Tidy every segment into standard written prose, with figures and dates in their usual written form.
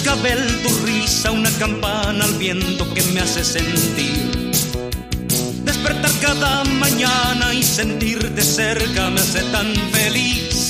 cascabel, tu risa, una campana al viento que me hace sentir. Despertar cada mañana y sentirte cerca me hace tan feliz.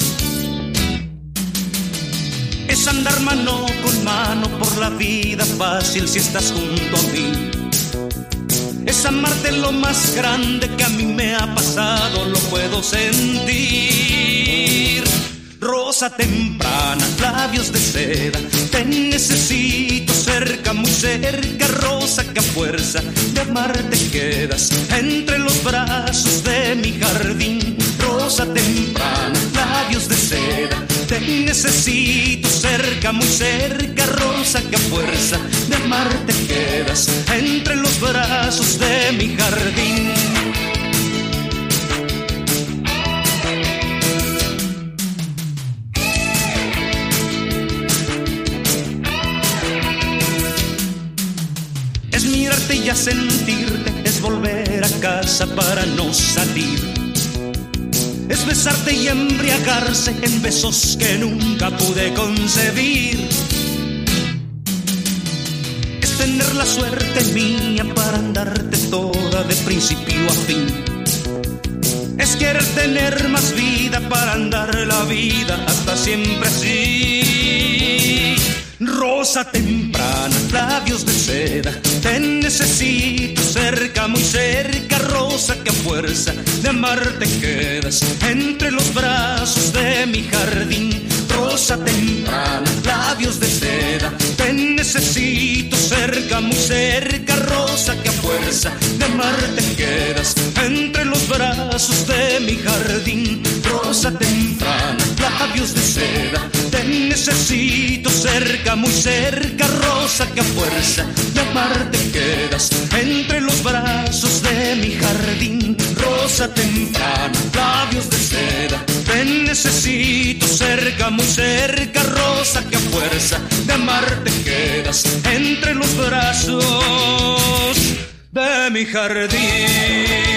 Es andar mano con mano por la vida fácil si estás junto a mí. Es amarte lo más grande que a mí me ha pasado, lo puedo sentir. Rosa temprana, labios de seda, te necesito cerca, muy cerca. Rosa que a fuerza de amarte quedas entre los brazos de mi jardín. Rosa temprana, labios de seda, te necesito cerca, muy cerca. Rosa que a fuerza de amarte quedas entre los brazos de mi jardín. Es mirarte y a sentirte, es volver a casa para no salir. Es besarte y embriagarse en besos que nunca pude concebir. Es tener la suerte mía para andarte toda de principio a fin. Es querer tener más vida para andar la vida hasta siempre así. Rosa temprana, labios de seda, te necesito cerca, muy cerca. Rosa que a fuerza de amarte quedas entre los brazos de mi jardín. Rosa temprana, labios de seda, te necesito cerca, muy cerca. Rosa que a fuerza de amarte quedas entre los brazos de mi jardín. Rosa temprana, labios de seda, te necesito cerca, muy cerca. Rosa que a fuerza de amarte quedas entre los brazos de mi jardín. Rosa temprana, labios de seda, te necesito cerca, muy cerca. Rosa que a fuerza de amarte quedas entre los brazos de mi jardín.